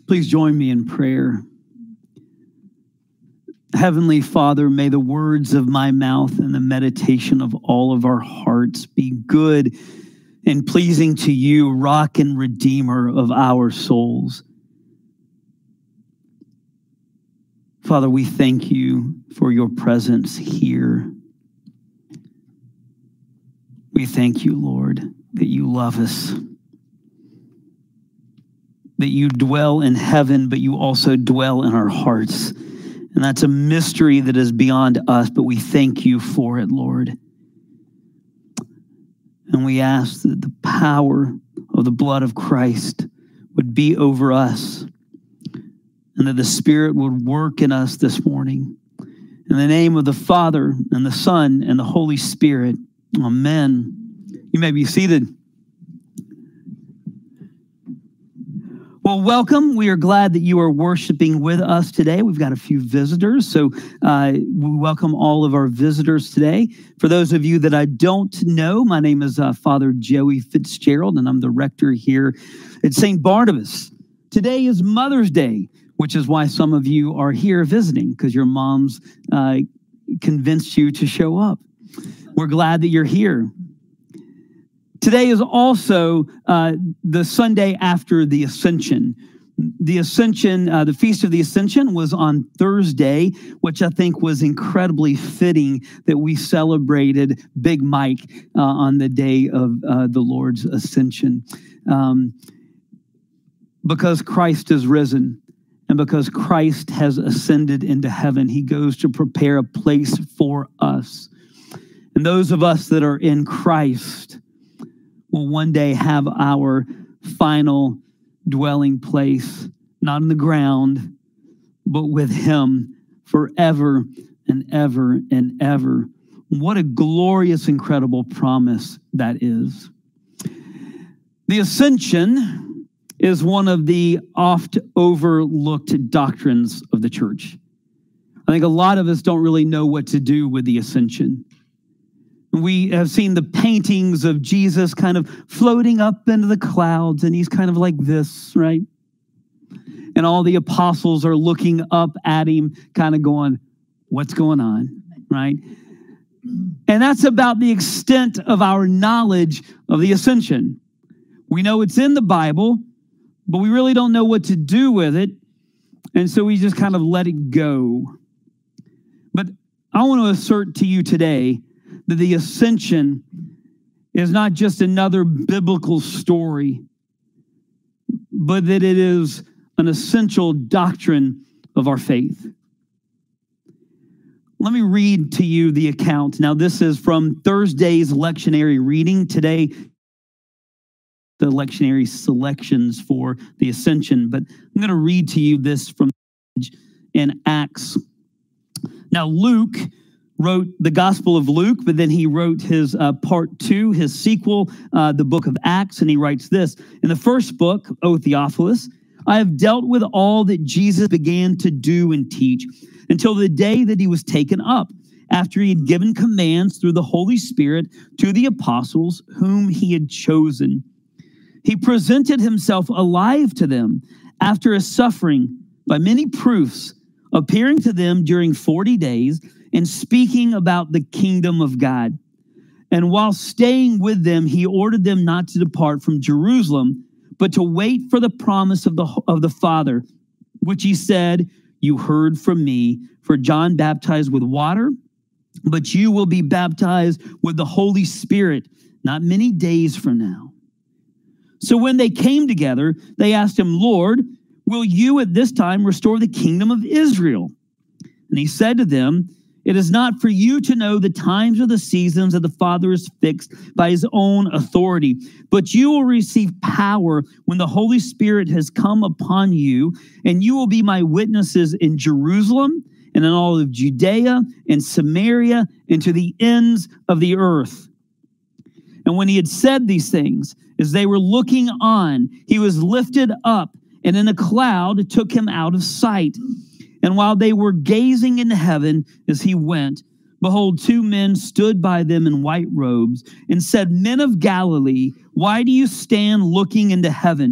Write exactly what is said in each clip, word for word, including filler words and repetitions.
Please join me in prayer. Heavenly Father, may the words of my mouth and the meditation of all of our hearts be good and pleasing to you, rock and redeemer of our souls. Father, we thank you for your presence here. We thank you, Lord, that you love us, that you dwell in heaven, but you also dwell in our hearts. And that's a mystery that is beyond us, but we thank you for it, Lord. And we ask that the power of the blood of Christ would be over us and that the Spirit would work in us this morning. In the name of the Father and the Son and the Holy Spirit, amen. You may be seated. Well, welcome. We are glad that you are worshiping with us today. We've got a few visitors, so uh, we welcome all of our visitors today. For those of you that I don't know, my name is uh, Father Joey Fitzgerald, and I'm the rector here at Saint Barnabas. Today is Mother's Day, which is why some of you are here visiting, because your moms uh, convinced you to show up. We're glad that you're here. Today is also uh, the Sunday after the Ascension. The Ascension, uh, the Feast of the Ascension was on Thursday, which I think was incredibly fitting that we celebrated Big Mike uh, on the day of uh, the Lord's Ascension. Um, because Christ is risen and because Christ has ascended into heaven, he goes to prepare a place for us. And those of us that are in Christ will one day have our final dwelling place, not on the ground, but with him forever and ever and ever. What a glorious, incredible promise that is. The Ascension is one of the oft overlooked doctrines of the church. I think a lot of us don't really know what to do with the Ascension. We have seen the paintings of Jesus kind of floating up into the clouds, and he's kind of like this, right? And all the apostles are looking up at him, kind of going, what's going on, right? And that's about the extent of our knowledge of the Ascension. We know it's in the Bible, but we really don't know what to do with it, and so we just kind of let it go. But I want to assert to you today that the Ascension is not just another biblical story, but that it is an essential doctrine of our faith. Let me read to you the account. Now, this is from Thursday's lectionary reading. Today, the lectionary selections for the Ascension, but I'm going to read to you this from in Acts. Now, Luke wrote the Gospel of Luke, but then he wrote his uh, part two, his sequel, uh, the book of Acts, and he writes this. In the first book, O Theophilus, I have dealt with all that Jesus began to do and teach until the day that he was taken up, after he had given commands through the Holy Spirit to the apostles whom he had chosen. He presented himself alive to them after his suffering by many proofs, appearing to them during forty days, and speaking about the kingdom of God. And while staying with them, he ordered them not to depart from Jerusalem, but to wait for the promise of the, of the Father, which he said, you heard from me, for John baptized with water, but you will be baptized with the Holy Spirit not many days from now. So when they came together, they asked him, Lord, will you at this time restore the kingdom of Israel? And he said to them, it is not for you to know the times or the seasons that the Father has fixed by his own authority, but you will receive power when the Holy Spirit has come upon you, and you will be my witnesses in Jerusalem and in all of Judea and Samaria and to the ends of the earth. And when he had said these things, as they were looking on, he was lifted up, and in a cloud took him out of sight. And while they were gazing into heaven as he went, behold, two men stood by them in white robes and said, Men of Galilee, why do you stand looking into heaven?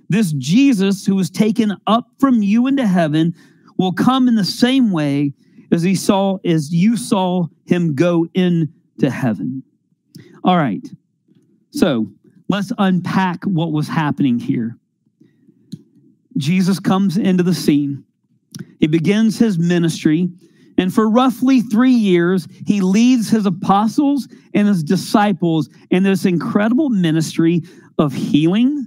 This Jesus who was taken up from you into heaven will come in the same way as he saw, as you saw him go into heaven. All right. So let's unpack what was happening here. Jesus comes into the scene. He begins his ministry. And for roughly three years, he leads his apostles and his disciples in this incredible ministry of healing,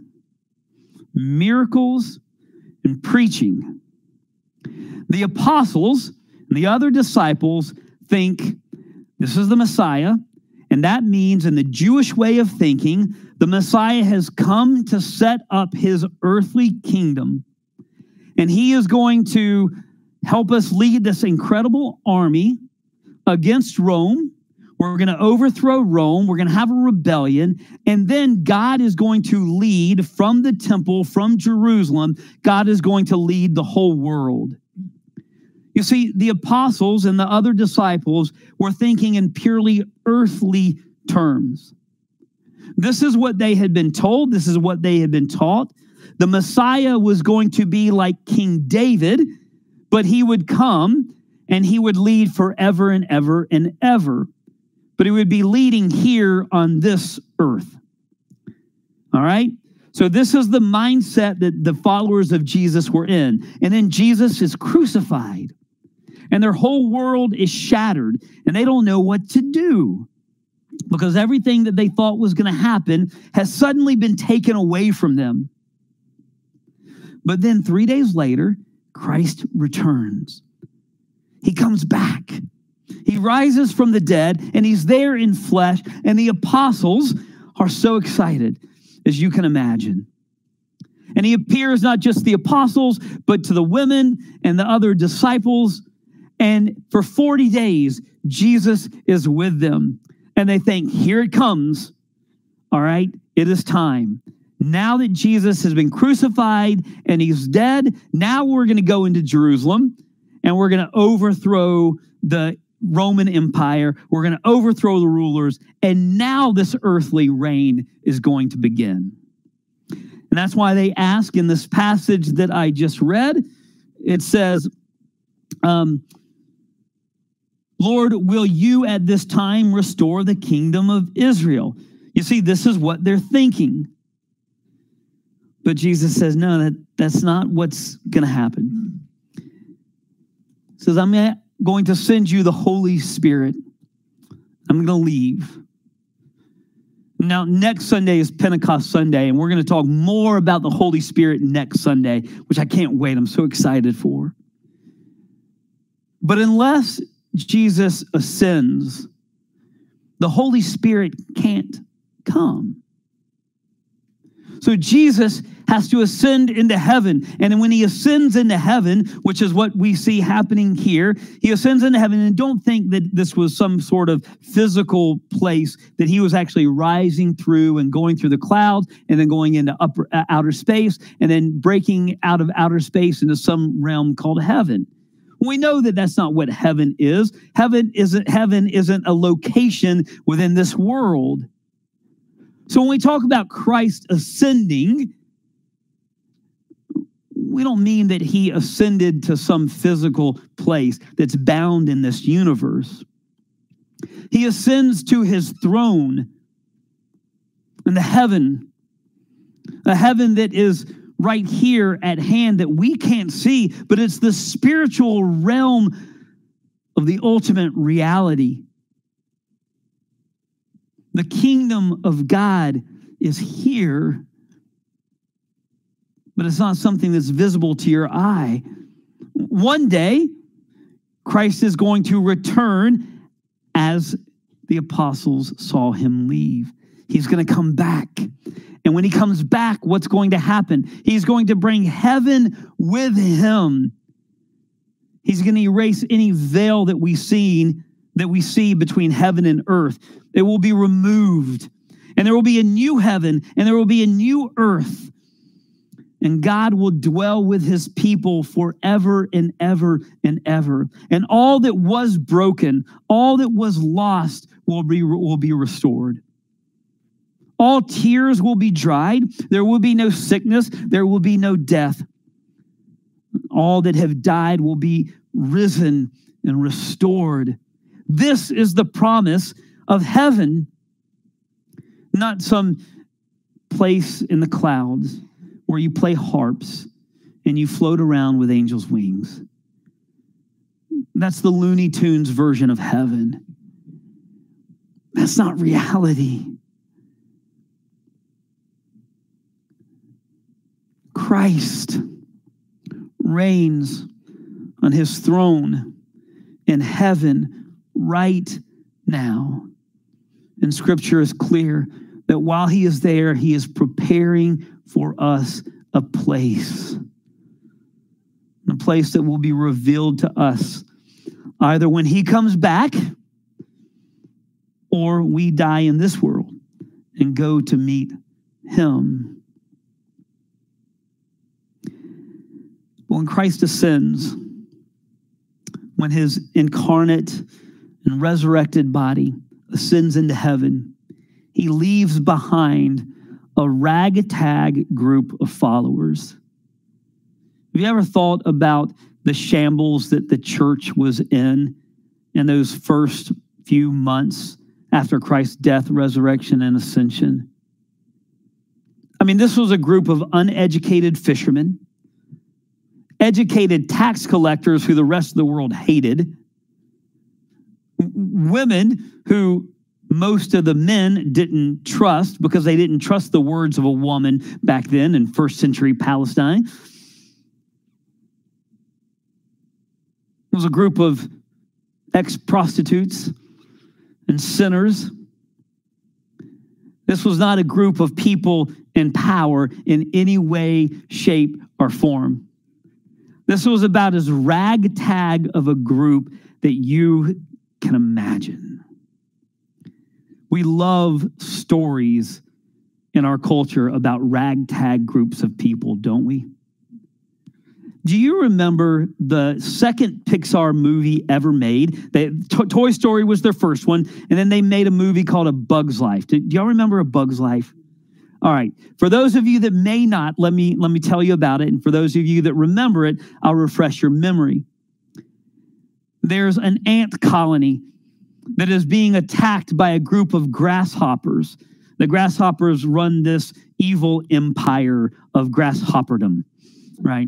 miracles, and preaching. The apostles and the other disciples think this is the Messiah, and that means in the Jewish way of thinking, the Messiah has come to set up his earthly kingdom, and he is going to help us lead this incredible army against Rome. We're going to overthrow Rome. We're going to have a rebellion. And then God is going to lead from the temple, from Jerusalem. God is going to lead the whole world. You see, the apostles and the other disciples were thinking in purely earthly terms. This is what they had been told. This is what they had been taught. The Messiah was going to be like King David, but he would come and he would lead forever and ever and ever. But he would be leading here on this earth. All right? So this is the mindset that the followers of Jesus were in. And then Jesus is crucified. And their whole world is shattered. And they don't know what to do. Because everything that they thought was going to happen has suddenly been taken away from them. But then three days later, Christ returns. He comes back. He rises from the dead, and he's there in flesh, and the apostles are so excited, as you can imagine. And he appears not just to the apostles, but to the women and the other disciples. And for forty days, Jesus is with them. And they think, here it comes. All right, it is time. Now that Jesus has been crucified and he's dead, now we're going to go into Jerusalem and we're going to overthrow the Roman Empire. We're going to overthrow the rulers. And now this earthly reign is going to begin. And that's why they ask in this passage that I just read, it says, um, Lord, will you at this time restore the kingdom of Israel? You see, this is what they're thinking. But Jesus says, no, that, that's not what's going to happen. He says, I'm going to send you the Holy Spirit. I'm going to leave. Now, next Sunday is Pentecost Sunday, and we're going to talk more about the Holy Spirit next Sunday, which I can't wait. I'm so excited for. But unless Jesus ascends, the Holy Spirit can't come. So Jesus has to ascend into heaven. And when he ascends into heaven, which is what we see happening here, he ascends into heaven. And don't think that this was some sort of physical place that he was actually rising through and going through the clouds and then going into upper, uh, outer space and then breaking out of outer space into some realm called heaven. We know that that's not what heaven is. Heaven isn't, heaven isn't a location within this world. So when we talk about Christ ascending, we don't mean that he ascended to some physical place that's bound in this universe. He ascends to his throne in the heaven, a heaven that is right here at hand that we can't see, but it's the spiritual realm of the ultimate reality. The kingdom of God is here, but it's not something that's visible to your eye. One day, Christ is going to return as the apostles saw him leave. He's going to come back. And when he comes back, what's going to happen? He's going to bring heaven with him. He's going to erase any veil that we see, that we see between heaven and earth. It will be removed. And there will be a new heaven and there will be a new earth. And God will dwell with his people forever and ever and ever. And all that was broken, all that was lost will be, will be restored. All tears will be dried. There will be no sickness. There will be no death. All that have died will be risen and restored. This is the promise of heaven, not some place in the clouds where you play harps and you float around with angels' wings. That's the Looney Tunes version of heaven. That's not reality. Christ reigns on his throne in heaven right now. And Scripture is clear that while he is there, he is preparing for us a place. A place that will be revealed to us either when he comes back or we die in this world and go to meet him. When Christ ascends, when his incarnate and resurrected body ascends into heaven, he leaves behind a ragtag group of followers. Have you ever thought about the shambles that the church was in in those first few months after Christ's death, resurrection, and ascension? I mean, this was a group of uneducated fishermen, educated tax collectors who the rest of the world hated, women who most of the men didn't trust because they didn't trust the words of a woman back then in first century Palestine. It was a group of ex-prostitutes and sinners. This was not a group of people in power in any way, shape, or form. This was about as ragtag of a group that you can imagine. We love stories in our culture about ragtag groups of people, don't we? Do you remember the second Pixar movie ever made? They, to- Toy Story was their first one, and then they made a movie called A Bug's Life. Do, do y'all remember A Bug's Life? All right. For those of you that may not, let me, let me tell you about it. And for those of you that remember it, I'll refresh your memory. There's an ant colony that is being attacked by a group of grasshoppers. The grasshoppers run this evil empire of grasshopperdom, right?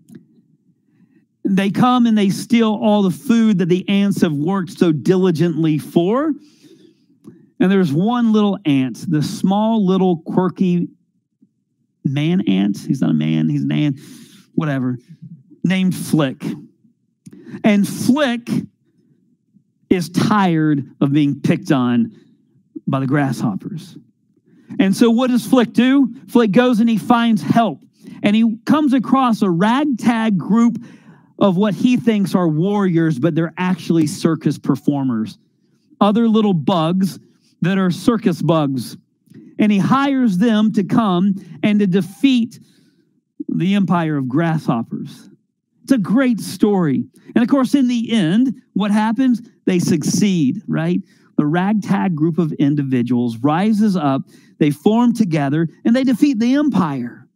They come and they steal all the food that the ants have worked so diligently for. And there's one little ant, the small little quirky man ant. He's not a man, he's an ant, whatever, named Flick. And Flick is tired of being picked on by the grasshoppers. And so what does Flick do? Flick goes and he finds help. And he comes across a ragtag group of what he thinks are warriors, but they're actually circus performers. Other little bugs that are circus bugs. And he hires them to come and to defeat the empire of grasshoppers. It's a great story. And of course, in the end, what happens? They succeed, right? The ragtag group of individuals rises up, they form together, and they defeat the empire.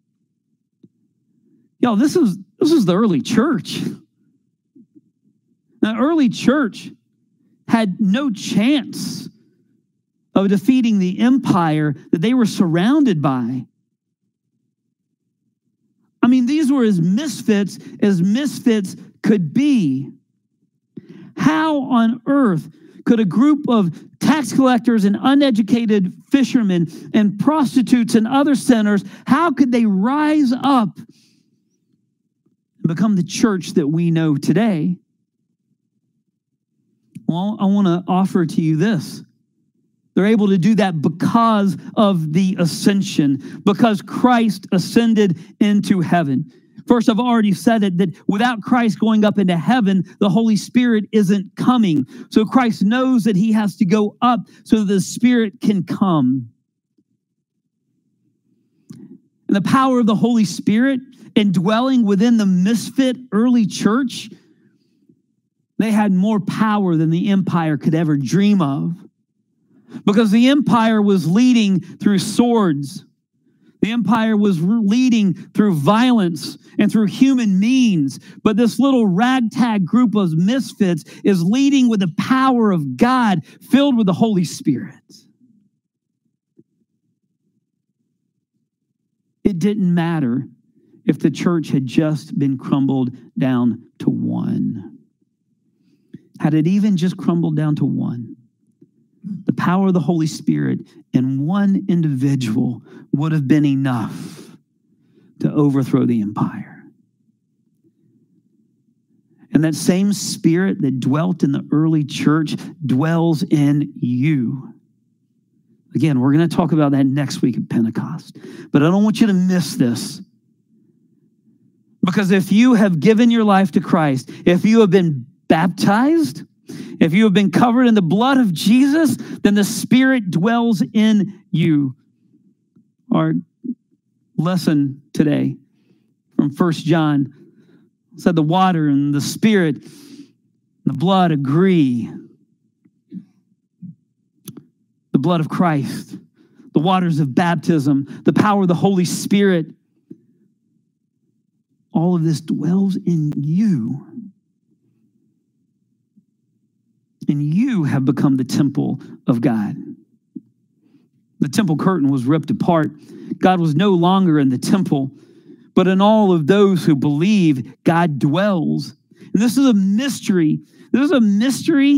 Yo, this is this is the early church. The early church had no chance of defeating the empire that they were surrounded by. I mean, these were as misfits as misfits could be. How on earth could a group of tax collectors and uneducated fishermen and prostitutes and other sinners, how could they rise up and become the church that we know today? Well, I want to offer to you this. They're able to do that because of the ascension, because Christ ascended into heaven. First, I've already said it, that without Christ going up into heaven, the Holy Spirit isn't coming. So Christ knows that he has to go up so that the Spirit can come. And the power of the Holy Spirit indwelling within the misfit early church, they had more power than the empire could ever dream of. because the empire was leading through swords. The empire was leading through violence and through human means. But this little ragtag group of misfits is leading with the power of God, filled with the Holy Spirit. It didn't matter if the church had just been crumbled down to one. Had it even just crumbled down to one, the power of the Holy Spirit in one individual would have been enough to overthrow the empire. And that same Spirit that dwelt in the early church dwells in you. Again, we're going to talk about that next week at Pentecost. But I don't want you to miss this. Because if you have given your life to Christ, if you have been baptized, if you have been covered in the blood of Jesus, then the Spirit dwells in you. Our lesson today from First John said the water and the Spirit and the blood agree. The blood of Christ, the waters of baptism, the power of the Holy Spirit, all of this dwells in you. And you have become the temple of God. The temple curtain was ripped apart. God was no longer in the temple, but in all of those who believe, God dwells. And this is a mystery. This is a mystery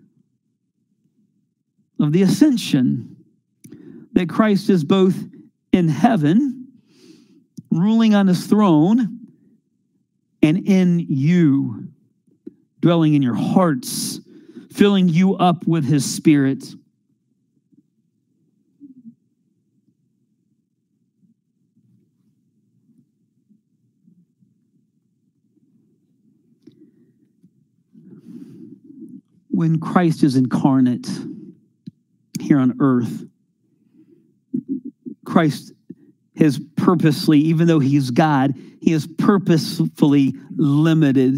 of the ascension, that Christ is both in heaven, ruling on his throne, and in you, dwelling in your hearts, filling you up with his Spirit. When Christ is incarnate here on earth, Christ has purposely, even though he's God, he is purposefully limited.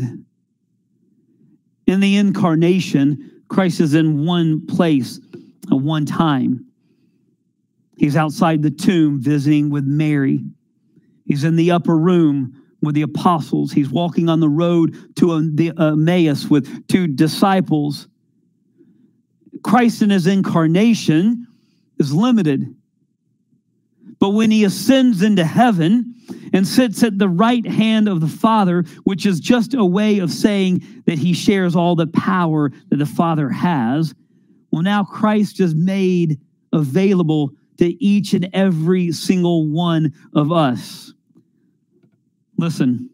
In the incarnation, Christ is in one place at one time. He's outside the tomb visiting with Mary. He's in the upper room with the apostles. He's walking on the road to the Emmaus with two disciples. Christ in his incarnation is limited. But when he ascends into heaven and sits at the right hand of the Father, which is just a way of saying that he shares all the power that the Father has, well, now Christ is made available to each and every single one of us. Listen.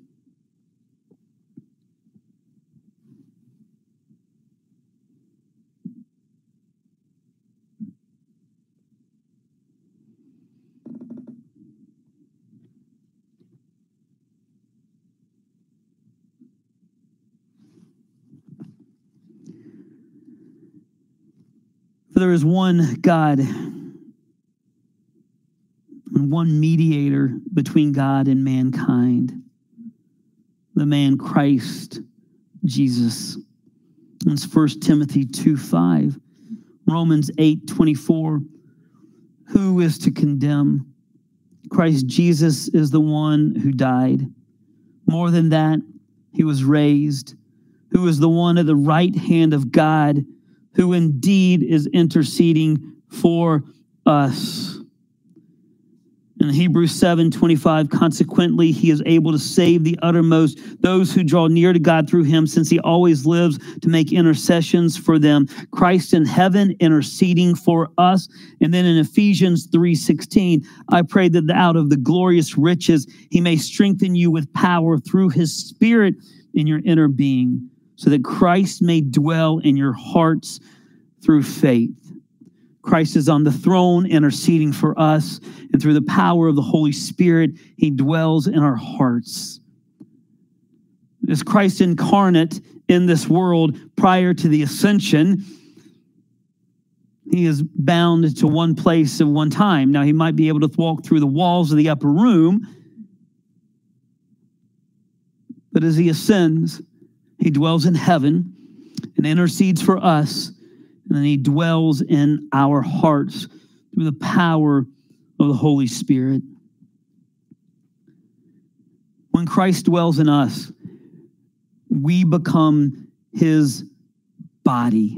For there is one God and one mediator between God and mankind, the man Christ Jesus. It's First Timothy two five, Romans eight twenty-four. Who is to condemn? Christ Jesus is the one who died. More than that, he was raised, who is the one at the right hand of God, who indeed is interceding for us. In Hebrews seven twenty-five, consequently, he is able to save the uttermost, those who draw near to God through him, since he always lives to make intercessions for them. Christ in heaven interceding for us. And then in Ephesians three sixteen, I pray that out of the glorious riches, he may strengthen you with power through his Spirit in your inner being, so that Christ may dwell in your hearts through faith. Christ is on the throne interceding for us, and through the power of the Holy Spirit, he dwells in our hearts. As Christ incarnate in this world prior to the ascension, he is bound to one place at one time. Now, he might be able to walk through the walls of the upper room, but as he ascends, he dwells in heaven and intercedes for us. And then he dwells in our hearts through the power of the Holy Spirit. When Christ dwells in us, we become his body.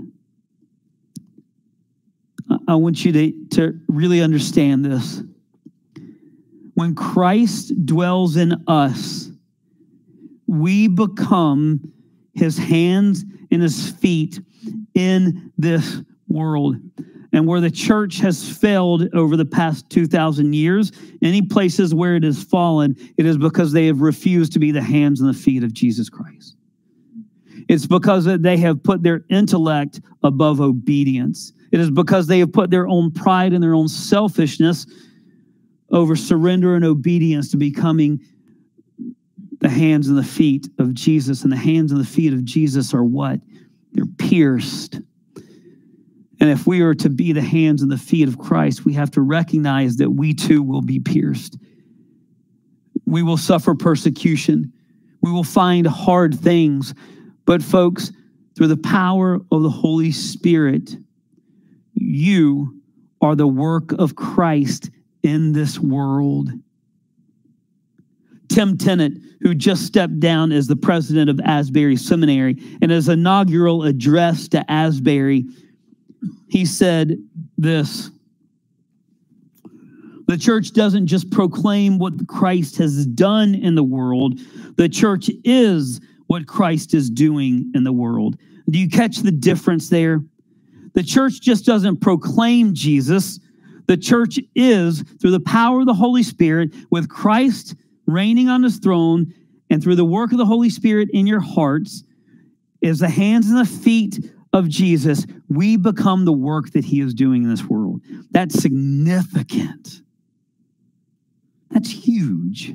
I want you to, to really understand this. When Christ dwells in us, we become his hands and his feet in this world. And where the church has failed over the past two thousand years, any places where it has fallen, it is because they have refused to be the hands and the feet of Jesus Christ. It's because they have put their intellect above obedience. It is because they have put their own pride and their own selfishness over surrender and obedience to becoming the hands and the feet of Jesus. And the hands and the feet of Jesus are what? They're pierced. And if we are to be the hands and the feet of Christ, we have to recognize that we too will be pierced. We will suffer persecution. We will find hard things. But folks, through the power of the Holy Spirit, you are the work of Christ in this world. Tim Tennant, who just stepped down as the president of Asbury Seminary, in his inaugural address to Asbury, he said this: the church doesn't just proclaim what Christ has done in the world. The church is what Christ is doing in the world. Do you catch the difference there? The church just doesn't proclaim Jesus. The church is, through the power of the Holy Spirit, with Christ reigning on his throne, and through the work of the Holy Spirit in your hearts, is the hands and the feet of Jesus. We become the work that he is doing in this world. That's significant. That's huge.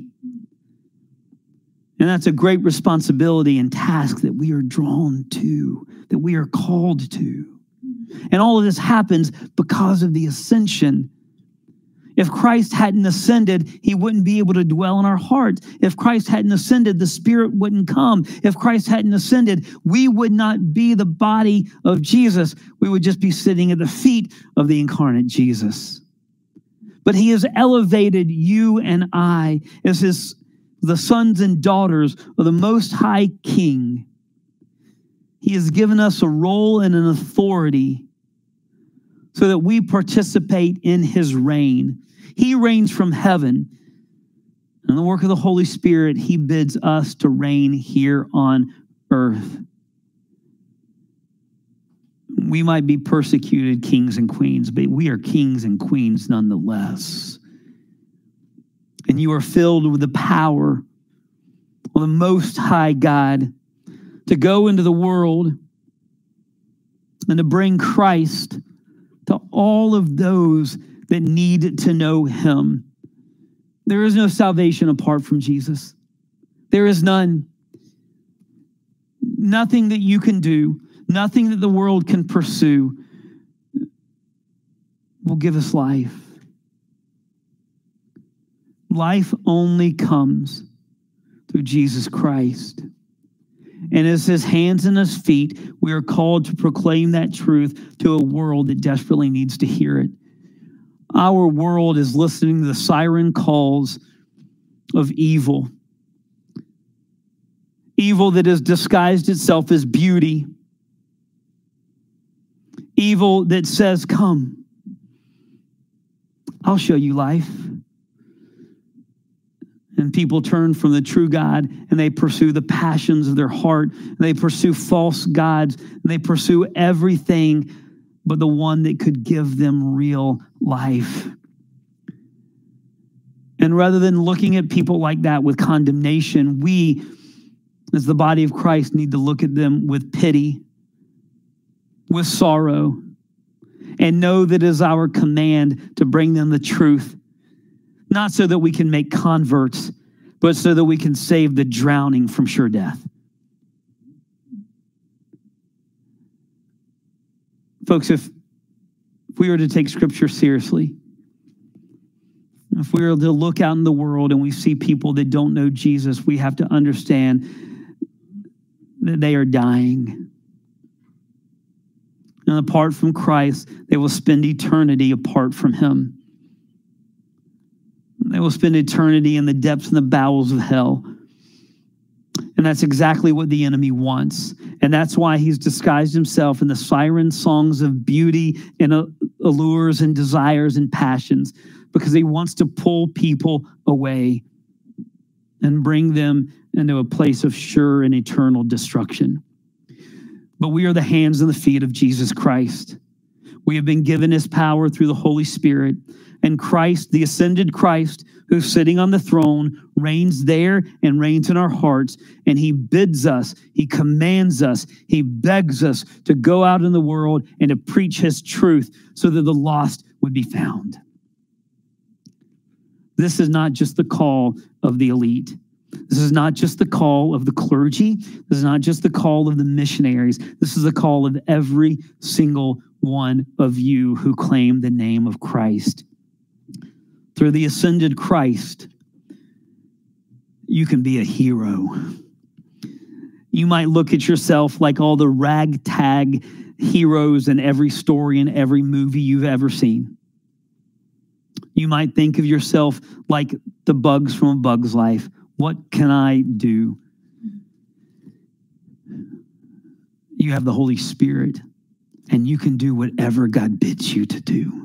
And that's a great responsibility and task that we are drawn to, that we are called to. And all of this happens because of the ascension. If Christ hadn't ascended, he wouldn't be able to dwell in our hearts. If Christ hadn't ascended, the Spirit wouldn't come. If Christ hadn't ascended, we would not be the body of Jesus. We would just be sitting at the feet of the incarnate Jesus. But he has elevated you and I as his, the sons and daughters of the Most High King. He has given us a role and an authority so that we participate in his reign. He reigns from heaven. And in the work of the Holy Spirit, he bids us to reign here on earth. We might be persecuted kings and queens, but we are kings and queens nonetheless. And you are filled with the power of the Most High God to go into the world and to bring Christ to all of those that need to know him. There is no salvation apart from Jesus. There is none. Nothing that you can do, nothing that the world can pursue will give us life. Life only comes through Jesus Christ. And as his hands and his feet, we are called to proclaim that truth to a world that desperately needs to hear it. Our world is listening to the siren calls of evil. Evil that has disguised itself as beauty. Evil that says, come, I'll show you life. And people turn from the true God and they pursue the passions of their heart. And they pursue false gods. And they pursue everything but the one that could give them real life. And rather than looking at people like that with condemnation, we, as the body of Christ, need to look at them with pity, with sorrow, and know that it is our command to bring them the truth. Not so that we can make converts, but so that we can save the drowning from sure death. Folks, if, if we were to take Scripture seriously, if we were to look out in the world and we see people that don't know Jesus, we have to understand that they are dying. And apart from Christ, they will spend eternity apart from him. They will spend eternity in the depths and the bowels of hell. And that's exactly what the enemy wants. And that's why he's disguised himself in the siren songs of beauty and allures and desires and passions, because he wants to pull people away and bring them into a place of sure and eternal destruction. But we are the hands and the feet of Jesus Christ. We have been given his power through the Holy Spirit. And Christ, the ascended Christ, who's sitting on the throne, reigns there and reigns in our hearts. And he bids us, he commands us, he begs us to go out in the world and to preach his truth so that the lost would be found. This is not just the call of the elite. This is not just the call of the clergy. This is not just the call of the missionaries. This is the call of every single one of you who claim the name of Christ. Through the ascended Christ, you can be a hero. You might look at yourself like all the ragtag heroes in every story and every movie you've ever seen. You might think of yourself like the bugs from A Bug's Life. What can I do? You have the Holy Spirit, and you can do whatever God bids you to do.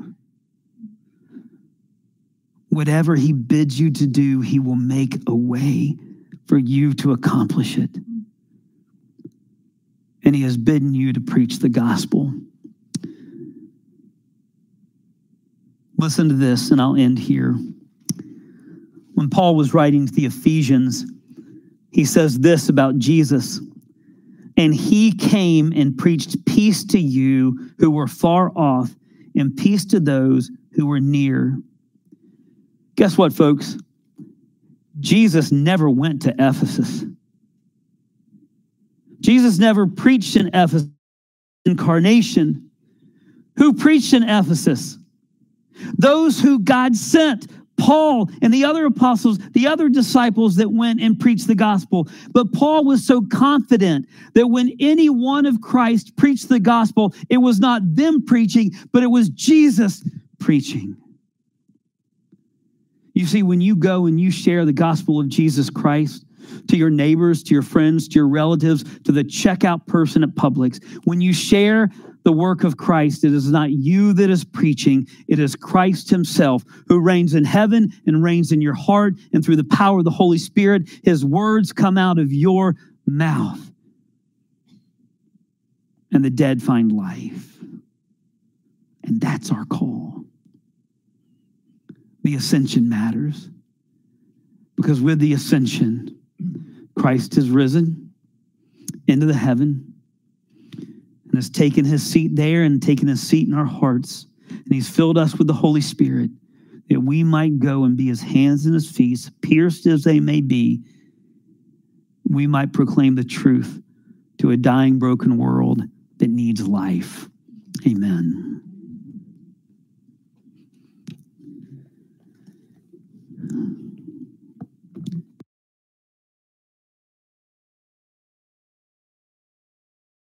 Whatever he bids you to do, he will make a way for you to accomplish it. And he has bidden you to preach the gospel. Listen to this, and I'll end here. When Paul was writing to the Ephesians, he says this about Jesus. And he came and preached peace to you who were far off, and peace to those who were near. Guess what, folks? Jesus never went to Ephesus. Jesus never preached in Ephesus. Incarnation. Who preached in Ephesus? Those who God sent. Paul and the other apostles, the other disciples that went and preached the gospel. But Paul was so confident that when any one of Christ preached the gospel, it was not them preaching, but it was Jesus preaching. You see, when you go and you share the gospel of Jesus Christ to your neighbors, to your friends, to your relatives, to the checkout person at Publix, when you share the work of Christ, it is not you that is preaching. It is Christ himself who reigns in heaven and reigns in your heart. And through the power of the Holy Spirit, his words come out of your mouth. And the dead find life. And that's our call. The ascension matters. Because with the ascension, Christ has risen into the heaven and has taken his seat there and taken his seat in our hearts. And he's filled us with the Holy Spirit that we might go and be his hands and his feet, pierced as they may be. We might proclaim the truth to a dying, broken world that needs life. Amen.